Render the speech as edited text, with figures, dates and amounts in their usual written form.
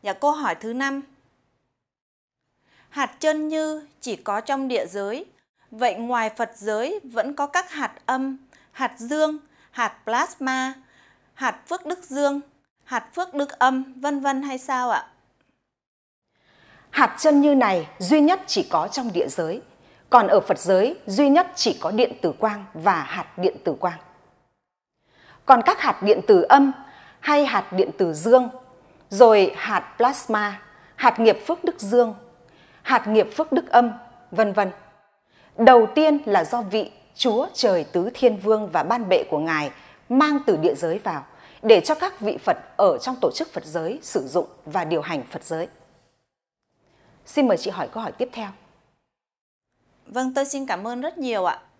Dạ, câu hỏi thứ 5. Hạt chân như chỉ có trong địa giới. Vậy ngoài Phật giới vẫn có các hạt âm, hạt dương, hạt plasma, hạt phước đức dương, hạt phước đức âm, vân vân hay sao ạ? Hạt chân như này duy nhất chỉ có trong địa giới, còn ở Phật giới duy nhất chỉ có điện tử quang và hạt điện tử quang. Còn các hạt điện tử âm hay hạt điện tử dương, rồi hạt plasma, hạt nghiệp phước đức dương, hạt nghiệp phước đức âm, vân vân. Đầu tiên là do vị Chúa Trời Tứ Thiên Vương và ban bệ của Ngài mang từ địa giới vào để cho các vị Phật ở trong tổ chức Phật giới sử dụng và điều hành Phật giới. Xin mời chị hỏi câu hỏi tiếp theo. Vâng, tôi xin cảm ơn rất nhiều ạ.